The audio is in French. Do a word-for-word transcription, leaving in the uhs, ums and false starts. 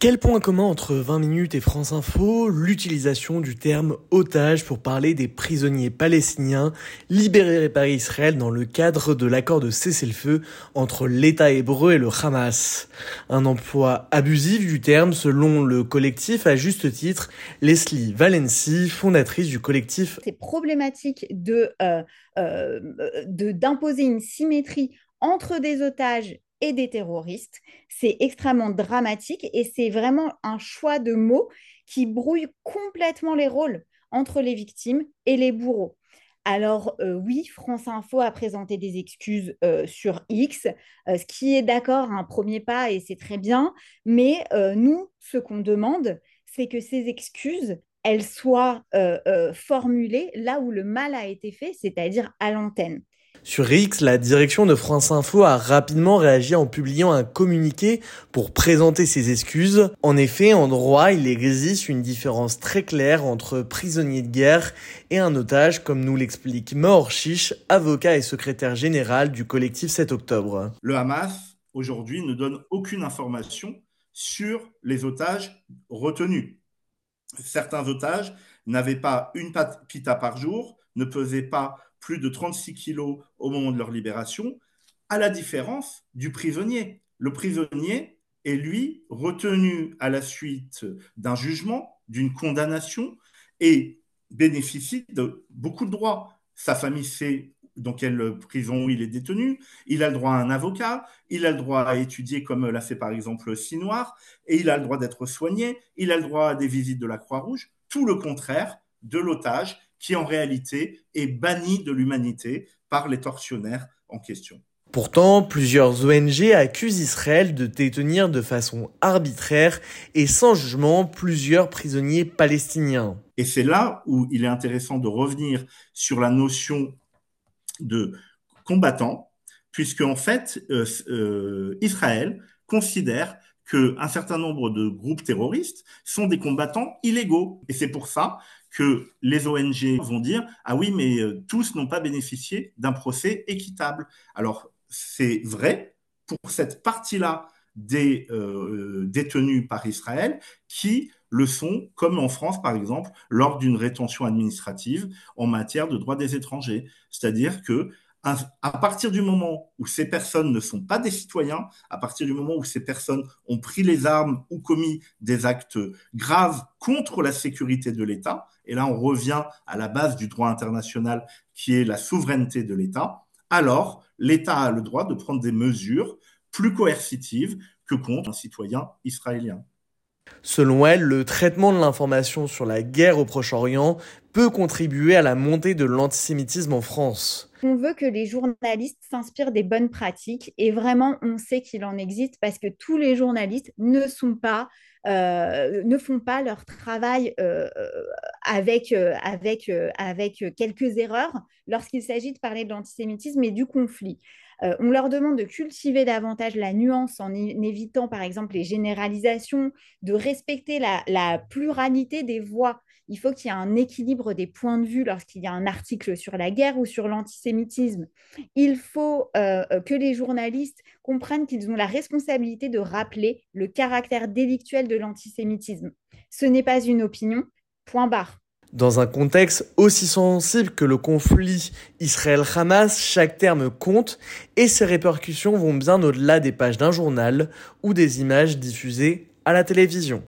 Quel point commun entre vingt minutes et France Info? L'utilisation du terme otage pour parler des prisonniers palestiniens libérés par Israël dans le cadre de l'accord de cessez-le-feu entre l'État hébreu et le Hamas. Un emploi abusif du terme selon le collectif à juste titre. Leslie Valency, fondatrice du collectif. C'est problématique de, euh, euh, de, d'imposer une symétrie entre des otages et des terroristes. C'est extrêmement dramatique et c'est vraiment un choix de mots qui brouille complètement les rôles entre les victimes et les bourreaux. Alors euh, oui, France Info a présenté des excuses euh, sur X, euh, ce qui est d'accord, un premier pas et c'est très bien, mais euh, nous, ce qu'on demande, c'est que ces excuses, elles soient euh, euh, formulées là où le mal a été fait, c'est-à-dire à l'antenne. Sur X, la direction de France Info a rapidement réagi en publiant un communiqué pour présenter ses excuses. En effet, en droit, il existe une différence très claire entre prisonnier de guerre et un otage, comme nous l'explique Maor Chiche, avocat et secrétaire général du collectif sept octobre. Le Hamas, aujourd'hui, ne donne aucune information sur les otages retenus. Certains otages n'avaient pas une pita par jour, ne pesaient pas plus de trente-six kilos au moment de leur libération, à la différence du prisonnier. Le prisonnier est, lui, retenu à la suite d'un jugement, d'une condamnation, et bénéficie de beaucoup de droits. Sa famille sait dans quelle prison il est détenu, il a le droit à un avocat, il a le droit à étudier comme l'a fait par exemple Sinoir, et il a le droit d'être soigné, il a le droit à des visites de la Croix-Rouge, tout le contraire de l'otage qui en réalité est banni de l'humanité par les tortionnaires en question. Pourtant, plusieurs O N G accusent Israël de détenir de façon arbitraire et sans jugement plusieurs prisonniers palestiniens. Et c'est là où il est intéressant de revenir sur la notion de combattants, puisque en fait, euh, euh, Israël considère qu'un certain nombre de groupes terroristes sont des combattants illégaux. Et c'est pour ça que les O N G vont dire « Ah oui, mais euh, tous n'ont pas bénéficié d'un procès équitable ». Alors, c'est vrai pour cette partie-là des euh, détenus par Israël qui le sont, comme en France par exemple, lors d'une rétention administrative en matière de droit des étrangers. C'est-à-dire que à partir du moment où ces personnes ne sont pas des citoyens, à partir du moment où ces personnes ont pris les armes ou commis des actes graves contre la sécurité de l'État, et là on revient à la base du droit international qui est la souveraineté de l'État, alors l'État a le droit de prendre des mesures plus coercitives que contre un citoyen israélien. Selon elle, le traitement de l'information sur la guerre au Proche-Orient peut contribuer à la montée de l'antisémitisme en France. On veut que les journalistes s'inspirent des bonnes pratiques et vraiment, on sait qu'il en existe parce que tous les journalistes ne sont pas, euh, ne font pas leur travail euh, avec, euh, avec, euh, avec quelques erreurs lorsqu'il s'agit de parler de l'antisémitisme et du conflit. Euh, on leur demande de cultiver davantage la nuance en évitant, par exemple, les généralisations, de respecter la, la pluralité des voix. Il faut qu'il y ait un équilibre des points de vue lorsqu'il y a un article sur la guerre ou sur l'antisémitisme. Il faut euh, que les journalistes comprennent qu'ils ont la responsabilité de rappeler le caractère délictuel de l'antisémitisme. Ce n'est pas une opinion, point barre. Dans un contexte aussi sensible que le conflit Israël-Hamas, chaque terme compte et ses répercussions vont bien au-delà des pages d'un journal ou des images diffusées à la télévision.